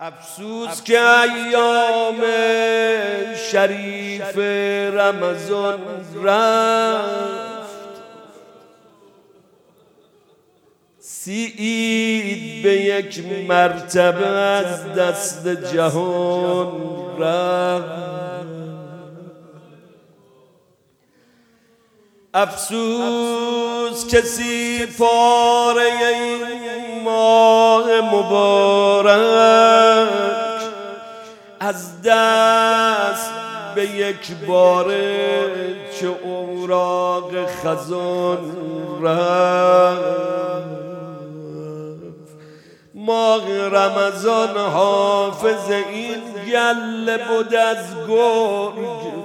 افسوس که ایام شریف رمضان رفت، سی عید به یک مرتبه از دست جهان رفت. افسوس که سی پاره این ماه مبارک از دست به یک باره چه اوراق خزان رفت. ماه رمضان حافظ این گله بود از گرگ،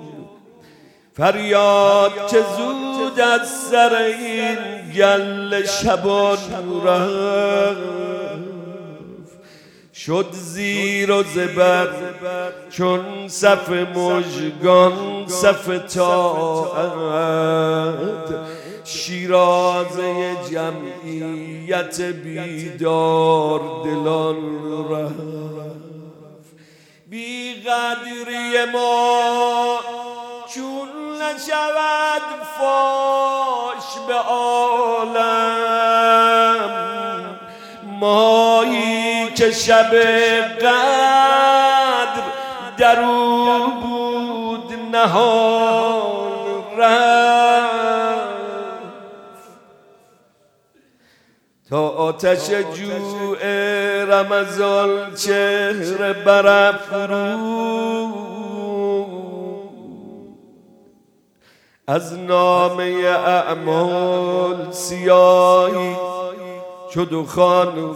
فریاد که زود از سر این گله شبان رفت. شد زیر و زبر چون صف مژگان صف طاعت، شیرازه جمعیت بیدار دلان رفت. بی قدری ما چون نشود فاش به عالم، مایی که شب قدر در او بود نهان رفت. تا آتش جوع رمضان چهره برافروخت، از نامه اعمال سیاهی چو دخان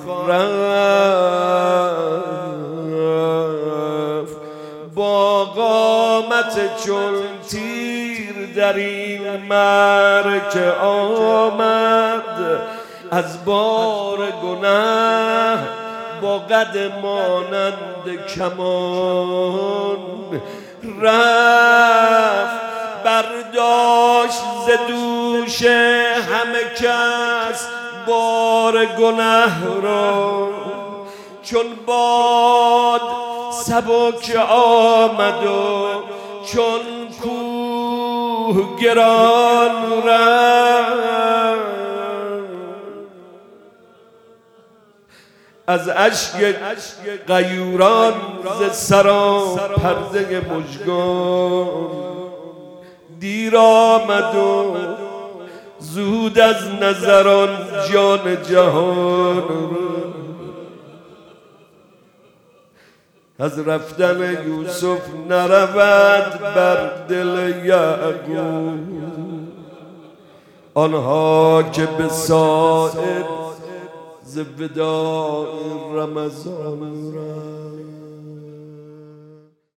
رفت. با قامت چون تیر در این معرکه آمد، از بار گناه با قد مانند کمان رفت. برداشت ز دوش همه کس بار گناه را، چون باد سبک آمد و چون کوه گران رفت. از اشک غیوران ز سرا پرده مژگان دیر آمد و زود از نظران جان جهان. از رفتن یوسف نرود بر دل یعقوب، آنها که به صائب ز وداع رمضان رفت.